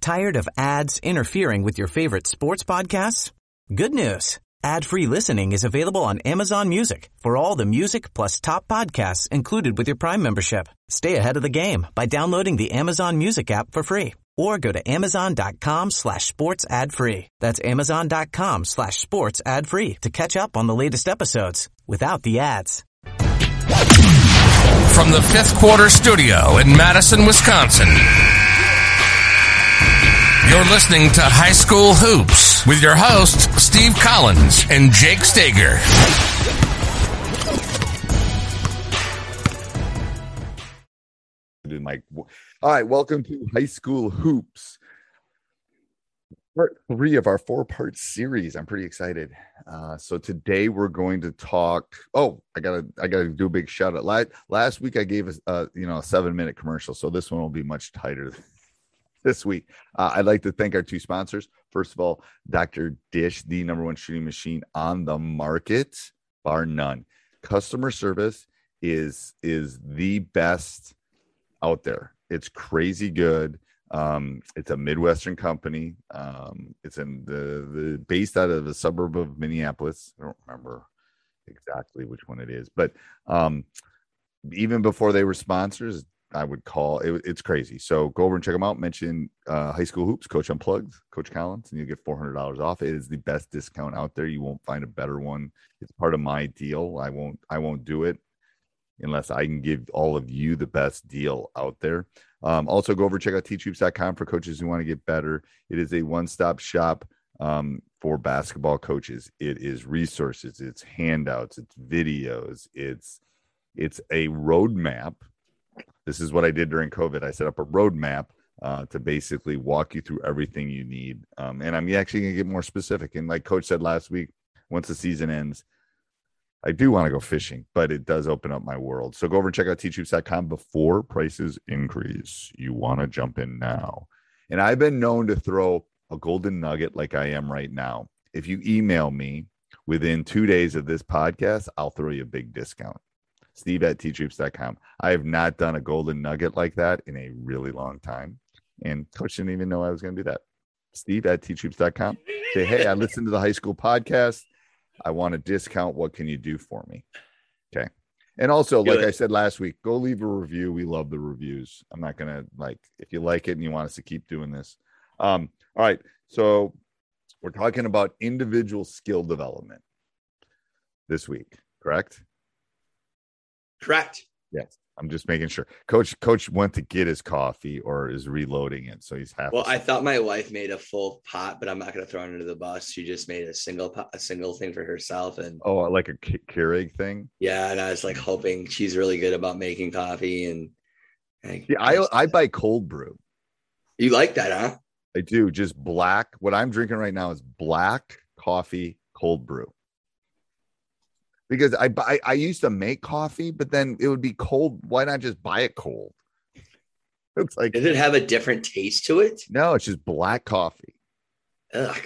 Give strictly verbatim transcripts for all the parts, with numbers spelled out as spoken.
Tired of ads interfering with your favorite sports podcasts? Good news. Ad-free listening is available on Amazon Music for all the music plus top podcasts included with your Prime membership. Stay ahead of the game by downloading the Amazon Music app for free or go to amazon.com slash sports ad free. That's amazon.com slash sports ad free to catch up on the latest episodes without the ads. From the Fifth Quarter Studio in Madison, Wisconsin, you're listening to High School Hoops with your hosts, Steve Collins and Jake Stager. Mike. All right, welcome to High School Hoops, part three of our four-part series. I'm pretty excited. Uh, so today we're going to talk. Oh, I gotta, I gotta do a big shout out. Last, last week I gave us, uh, you know, a seven-minute commercial, so this one will be much tighter this week. Uh, I'd like to thank our two sponsors. First of all, Doctor Dish, the number one shooting machine on the market, bar none. Customer service is is the best out there. It's crazy good. Um, it's a Midwestern company. Um, it's in the, the based out of a suburb of Minneapolis. I don't remember exactly which one it is, but um, even before they were sponsors, I would call it. It's crazy. So go over and check them out. Mention uh, High School Hoops, Coach Unplugged, Coach Collins, and you get four hundred dollars off. It is the best discount out there. You won't find a better one. It's part of my deal. I won't. I won't do it unless I can give all of you the best deal out there. Um, also, go over and check out teach hoops dot com for coaches who want to get better. It is a one-stop shop um, for basketball coaches. It is resources, it's handouts, it's videos, it's it's a roadmap. This is what I did during COVID. I set up a roadmap uh, to basically walk you through everything you need. Um, and I'm actually going to get more specific. And like Coach said last week, once the season ends, I do want to go fishing, but it does open up my world. So go over and check out teach hoops dot com before prices increase. You want to jump in now. And I've been known to throw a golden nugget like I am right now. If you email me within two days of this podcast, I'll throw you a big discount. Steve at teach hoops dot com. I have not done a golden nugget like that in a really long time. And Coach didn't even know I was going to do that. Steve at teach hoops dot com. Say, hey, I listened to the high school podcast. I want a discount. What can you do for me? Okay. And also, like I said last week, go leave a review. We love the reviews. I'm not going to, like, if you like it and you want us to keep doing this. Um, all right. So we're talking about individual skill development this week, correct? Correct. Yes. I'm just making sure. Coach Coach went to get his coffee or is reloading it, so he's half. Well, I thought my wife made a full pot, but I'm not going to throw her under the bus. She just made a single pot, a single thing for herself, and oh, like a Keurig thing. Yeah, and I was like hoping she's really good about making coffee, and I yeah, I I buy cold brew. You like that, huh? I do. Just black. What I'm drinking right now is black coffee cold brew. Because I buy, I used to make coffee, but then it would be cold. Why not just buy it cold? It's like, does it have a different taste to it? No, it's just black coffee. Ugh.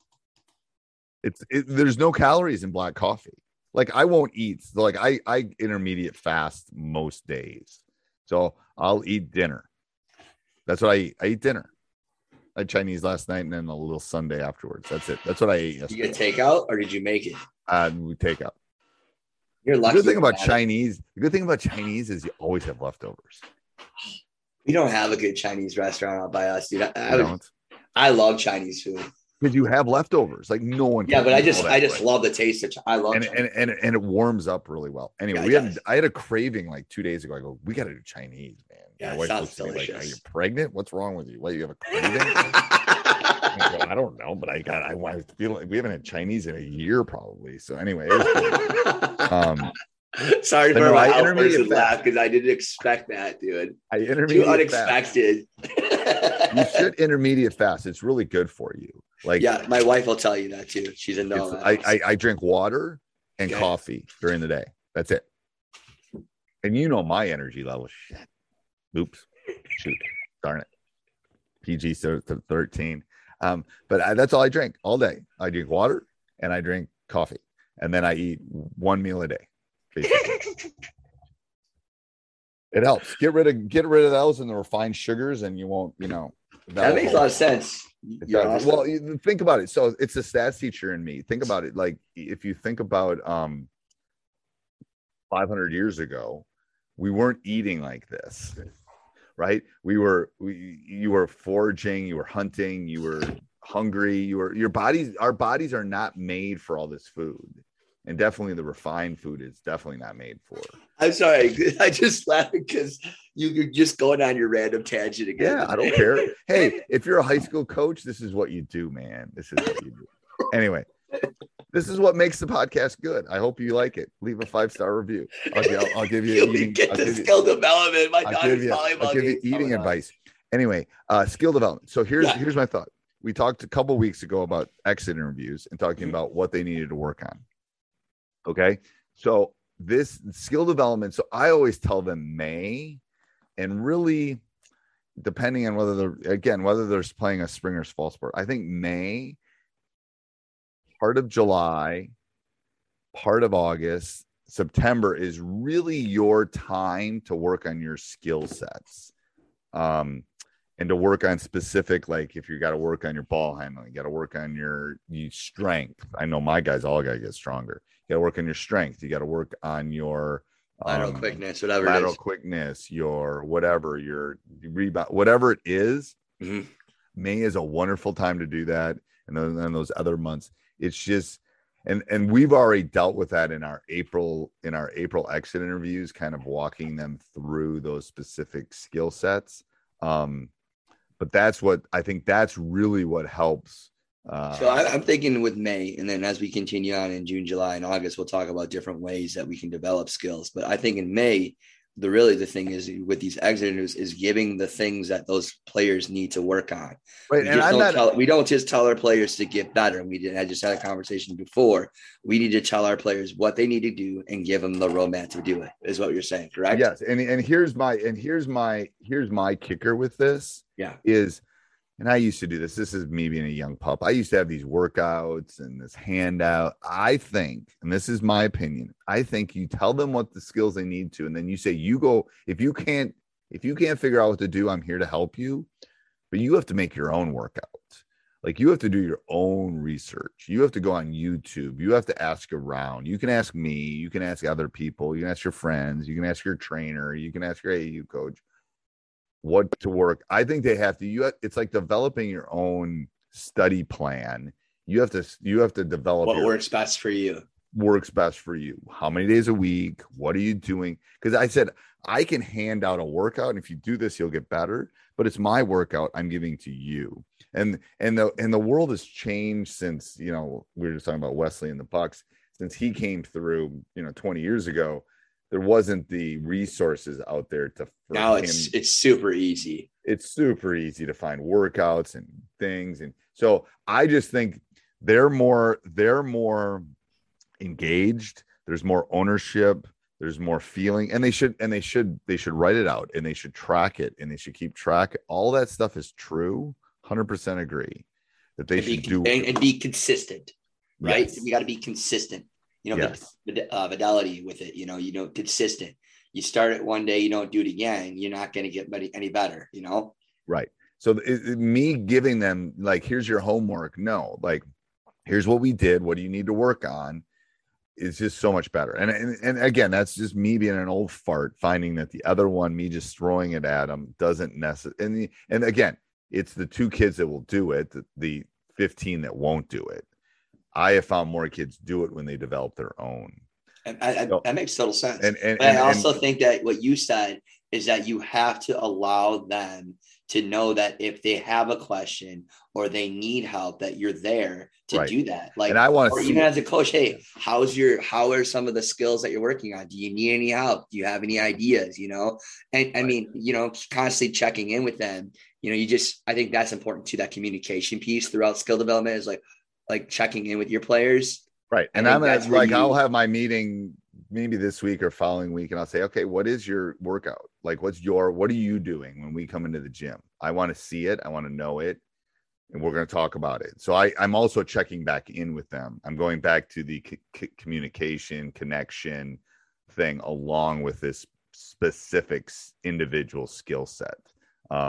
It's it, there's no calories in black coffee. Like I won't eat. So like I I intermediate fast most days, so I'll eat dinner. That's what I eat. I eat dinner. I had Chinese last night and then a little sundae afterwards. That's it. That's what I ate yesterday. Did you get takeout or did you make it? Uh, we take out. You're lucky. The good thing about Chinese, the good thing about Chinese is you always have leftovers. We don't have a good Chinese restaurant out by us, dude. I, I, would, don't. I love Chinese food because you have leftovers. Like no one. Yeah, but I just, I just way. love the taste of. I love and and, and and it warms up really well. Anyway, yeah, we had I had a craving like two days ago. I go, we got to do Chinese, man. Yeah, My it wife sounds looks at me delicious. like, are you pregnant? What's wrong with you? What, you have a craving? I, go, I don't know, but I got. I want to feel like we haven't had Chinese in a year probably. So anyway. um. Sorry for no, my outburst laugh because I didn't expect that, dude. I intermediate Too unexpected. You should intermediate fast. It's really good for you. Like, yeah, my wife will tell you that too. She's a no. I, I I drink water and okay. coffee during the day. That's it. And you know my energy level. Shit. Oops. Shoot. Darn it. P G thirteen. Um, but I, that's all I drink all day. I drink water and I drink coffee, and then I eat one meal a day. It helps. Get rid of get rid of those and the refined sugars, and you won't, you know, That makes a lot of sense. It You're does. awesome. Well, you think about it. So it's a stats teacher in me. Think about it. Like if you think about um five hundred years ago, we weren't eating like this, right? We were, we, you were foraging, you were hunting, you were hungry, you were, your bodies, our bodies are not made for all this food. And definitely the refined food is definitely not made for. I'm sorry. I just laughed because you, you're just going on your random tangent again. Yeah, I don't care. Hey, if you're a high school coach, this is what you do, man. This is what you do. Anyway, this is what makes the podcast good. I hope you like it. Leave a five-star review. I'll, I'll, I'll give you you eating. get I'll the give you, skill development. My I'll daughter's give you, volleyball I'll give you game's eating coming up. advice. Anyway, uh, skill development. So here's Yeah. here's my thought. We talked a couple weeks ago about exit interviews and talking Mhm. about what they needed to work on. Okay, so this skill development. So I always tell them May, and really, depending on whether they're again whether they're playing a spring or fall sport. I think May, part of July, part of August, September is really your time to work on your skill sets. Um, and to work on specific, like if you got to work on your ball handling, you got to work on your, your strength. I know my guys all got to get stronger. You got to work on your strength. You got to work on your Lateral um, quickness, whatever lateral it is. quickness, your whatever, your rebound, whatever it is. Mhm. May is a wonderful time to do that. And then, then those other months, it's just, and and we've already dealt with that in our April in our April exit interviews, kind of walking them through those specific skill sets. Um, but that's what I think that's really what helps. Uh, So I, I'm thinking with May, and then as we continue on in June, July, and August, we'll talk about different ways that we can develop skills. But I think in May, the really the thing is with these exiters is giving the things that those players need to work on. right. We, And just I'm don't not, tell, we don't just tell our players to get better. We did. I just had a conversation before. We need to tell our players what they need to do and give them the roadmap to do it. Is what you're saying, correct? yes. And, and here's my, and here's my, here's my kicker with this Yeah. is, and I used to do this. This is me being a young pup. I used to have these workouts and this handout. I think, and this is my opinion, I think you tell them what the skills they need to, and then you say, you go, if you can't, if you can't figure out what to do, I'm here to help you. But you have to make your own workout. Like you have to do your own research. You have to go on YouTube. You have to ask around. You can ask me. You can ask other people. You can ask your friends. You can ask your trainer. You can ask your A A U coach what to work. I think they have to, you have, it's like developing your own study plan. You have to, you have to develop What your, works best for you. works best for you. How many days a week? What are you doing? Because I said, I can hand out a workout, and if you do this, you'll get better, but it's my workout I'm giving to you. And, and the, and the world has changed since, you know, we were just talking about Wesley and the Bucks, since he came through, you know, twenty years ago. There wasn't the resources out there to Now it's him. it's super easy. It's super easy to find workouts and things. And so I just think they're more, they're more engaged. There's more ownership. There's more feeling, and they should, and they should, they should write it out, and they should track it, and they should keep track. All that stuff is true. one hundred percent agree that they and should be, do and, and be consistent, right? Yes. We got to be consistent. You know, Yes. the, uh, fidelity with it. You know, you know, consistent. You start it one day, you don't do it again. You're not going to get any, any better. You know, Right. So it, it- me giving them like, here's your homework. No, like, here's what we did. What do you need to work on? Is just so much better. And, and and again, that's just me being an old fart, finding that the other one, me just throwing it at them, doesn't necessarily. And the, and again, it's the two kids that will do it, the, the fifteen that won't do it. I have found more kids do it when they develop their own. and I, I, So- that makes total sense. And and, But and, I also and think that what you said is that you have to allow them to know that if they have a question or they need help, that you're there to Right. do that. Like, and I want or to see even it. as a coach, hey, how's your, how are some of the skills that you're working on? Do you need any help? Do you have any ideas? You know, and I mean, you know, constantly checking in with them. You know, you just, I think that's important too. That communication piece throughout skill development is like, like checking in with your players. Right. And I I'm think gonna, that's where like, you- I'll have my meeting maybe this week or following week, and I'll say, okay, what is your workout? Like, what's your, what are you doing when we come into the gym? I want to see it. I want to know it. And we're going to talk about it. So I, I'm also checking back in with them. I'm going back to the c- c- communication, connection thing, along with this specific s- individual skill set. Um,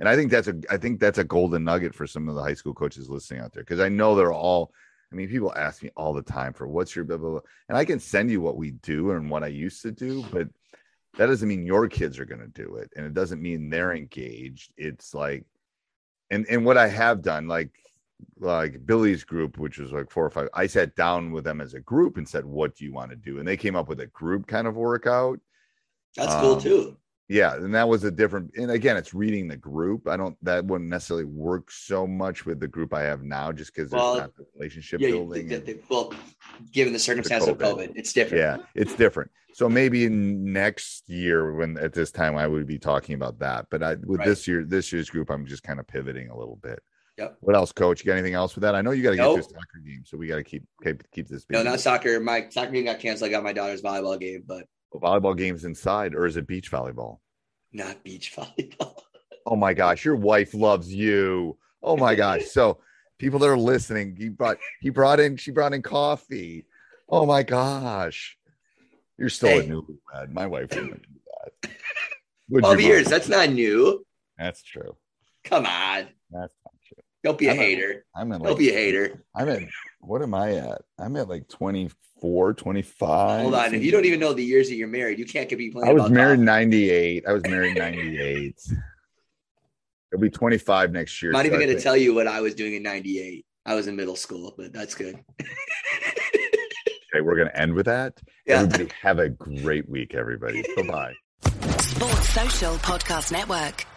And I think that's a I think that's a golden nugget for some of the high school coaches listening out there, because I know they're all, I mean, people ask me all the time for what's your blah, blah, blah. And I can send you what we do and what I used to do, but that doesn't mean your kids are going to do it. And it doesn't mean they're engaged. It's like, and, and what I have done, like, like Billy's group, which was like four or five, I sat down with them as a group and said, what do you want to do? And they came up with a group kind of workout. That's um, cool too. Yeah. And that was a different, and again, it's reading the group. I don't, that wouldn't necessarily work so much with the group I have now, just because there's Well, not the relationship Yeah, building. the, and- the, well, given the circumstance of COVID, it's different. Yeah, it's different. So maybe next year, when at this time, I would be talking about that. But I, with Right. this year, this year's group, I'm just kind of pivoting a little bit. Yep. What else, Coach? You got anything else with that? I know you got to get Nope. to a soccer game, so we got to keep keep keep this. No, busy. not soccer. My soccer game got canceled. I got my daughter's volleyball game, but Volleyball games inside, or is it beach volleyball? not beach volleyball. Oh my gosh, your wife loves you. Oh my gosh. So people that are listening, he brought he brought in she brought in coffee. Oh my gosh. You're still Hey. a newlywed. My wife wouldn't do that. Would twelve you, years. Mom? That's not new. That's true. Come on. That's not true. Don't be a I'm a- hater. I'm at Don't like be a hater. I'm at what am I at? I'm at like twenty-four, twenty-five. Hold on. If you don't even know the years that you're married, you can't be playing. I was about married in golf. ninety-eight. I was married in ninety-eight. It'll be twenty-five next year. I'm not even so I going to think- tell you what I was doing in ninety-eight. I was in middle school, but that's good. Okay, we're going to end with that. Yeah. Everybody have a great week, everybody. Bye-bye. Sports Social Podcast Network.